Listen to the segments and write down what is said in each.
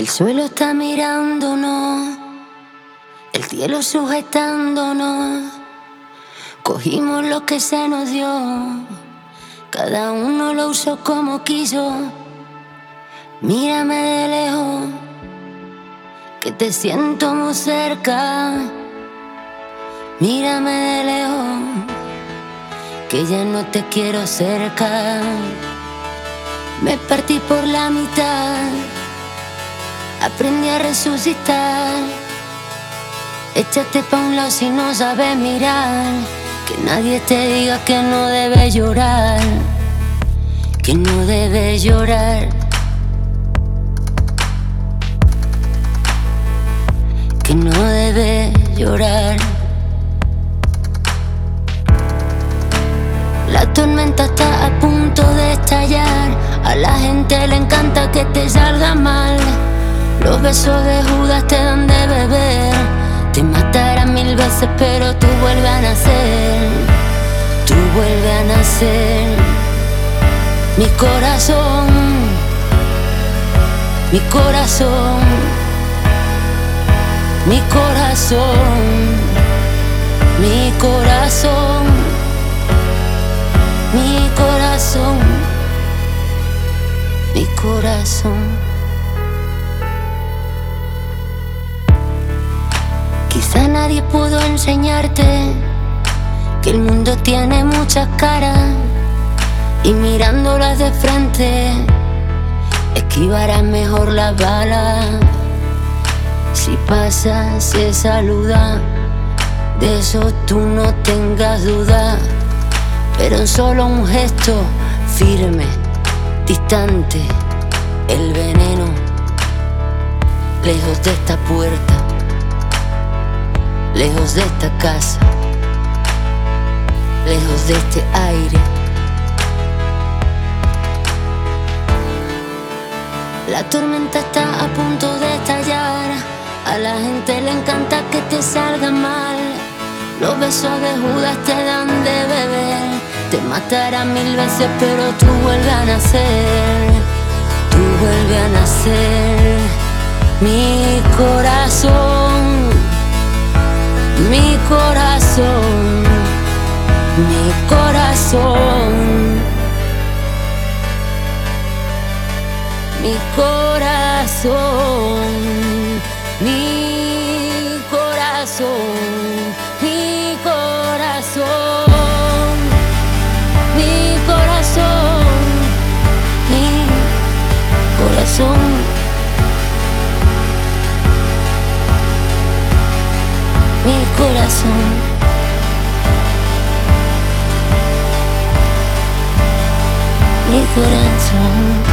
El suelo está mirándonos, el cielo sujetándonos. Cogimos lo que se nos dio, cada uno lo usó como quiso. Mírame de lejos, que te siento muy cerca. Mírame de lejos, que ya no te quiero cerca. Me partí por la mitad, aprendí a resucitar. Échate pa' un lado si no sabes mirar. Que nadie te diga que no debes llorar, que no debes llorar, que no debes llorar. La tormenta está a punto de estallar. A la gente le encanta que te salga mal. Los besos de Judas te dan de beber. Te matarán 1000 veces pero tú vuelves a nacer. Tú vuelves a nacer. Mi corazón, mi corazón, mi corazón, mi corazón, mi corazón, mi corazón. Quizá nadie pudo enseñarte que el mundo tiene muchas caras y mirándolas de frente esquivarás mejor las balas. Si pasa, se saluda, de eso tú no tengas duda. Pero en solo un gesto firme, distante, el veneno, lejos de esta puerta, lejos de esta casa, lejos de este aire. La tormenta está a punto de estallar. A la gente le encanta que te salga mal. Los besos de Judas te dan de beber. Te matarán 1000 veces pero tú vuelves a nacer. Tú vuelves a nacer. Mi corazón, mi corazón, mi corazón, mi corazón, mi corazón, mi corazón, mi corazón, mi corazón. Mi corazón, mi corazón.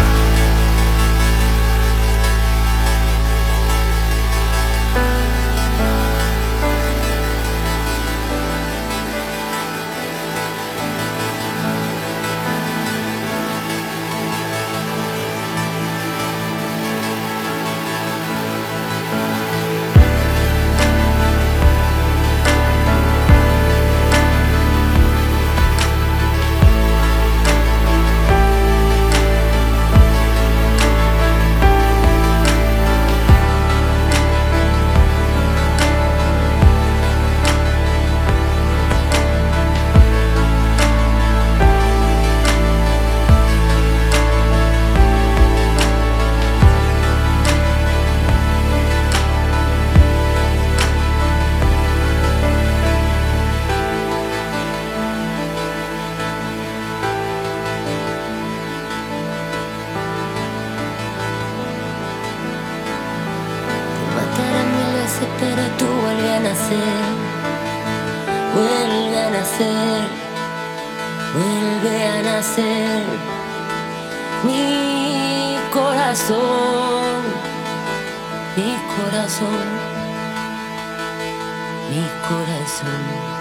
Pero tú vuelve a nacer, vuelve a nacer, vuelve a nacer. Mi corazón, mi corazón, mi corazón.